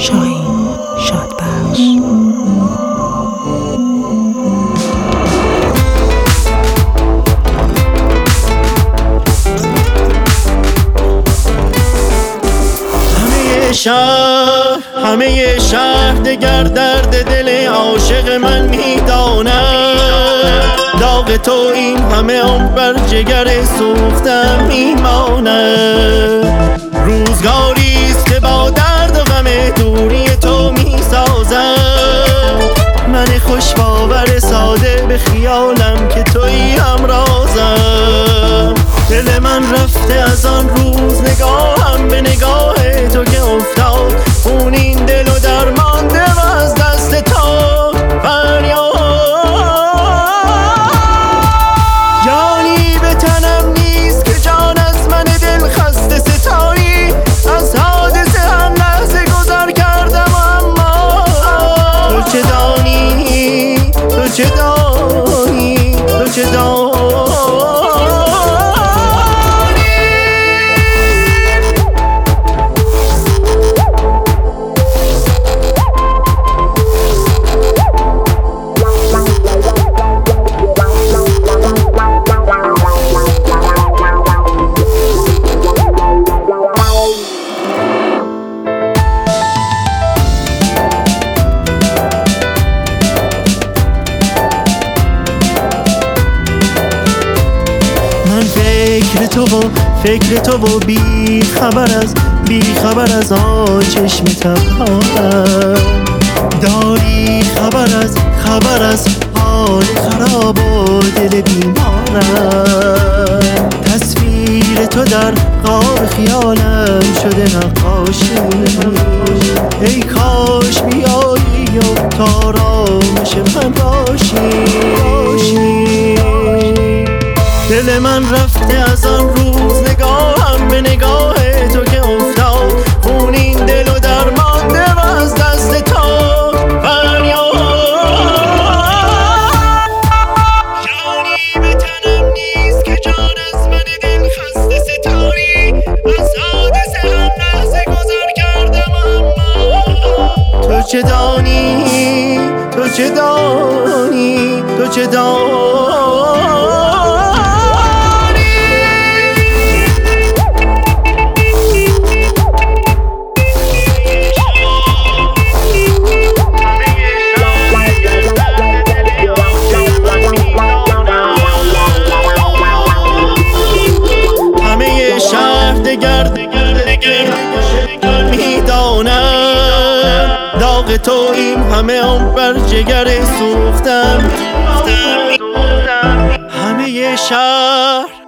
شاهین شادبخش. همه شهر دگر درد دل عاشق من میداند. داغ تو این همه عمر بر جگر سوختم میماند. روزگاریست که با درد و غم دوری تو میسازم. من خوش باور ساده به خیالم که تویی همرازم. دل من رفته از آن روز نگاهم به نگاه تو که افتاد خون این دل و درمانده و از دست تو فریاد. جانی به تنم نیست که جان از من دل خسته ستایی. از حادثه هر لحظه گذر کردم اما تو چه دانی، تو چه دانی، تو چه دانی. فکر تو و بی خبر از چشم تبهارم. داری خبر از حال خراب و دل بیمارم. تصویر تو در غار خیالم شده نقاشی. ای کاش بیایی و تا آرامش من باشی. دل من رفته از آن روز نگاهم به نگاه تو که افتاد خون این دل و درمانده و از دست تو فریاد. جانی به تنم نیست که جان از من دل خسته ستاری. از حادثه هر لحظه گذر کردم اما تو چه دانی، تو چه دانی، تو چه دانی. میدانم داغ تو این همه عمر بر جگر سوختم. همه شهر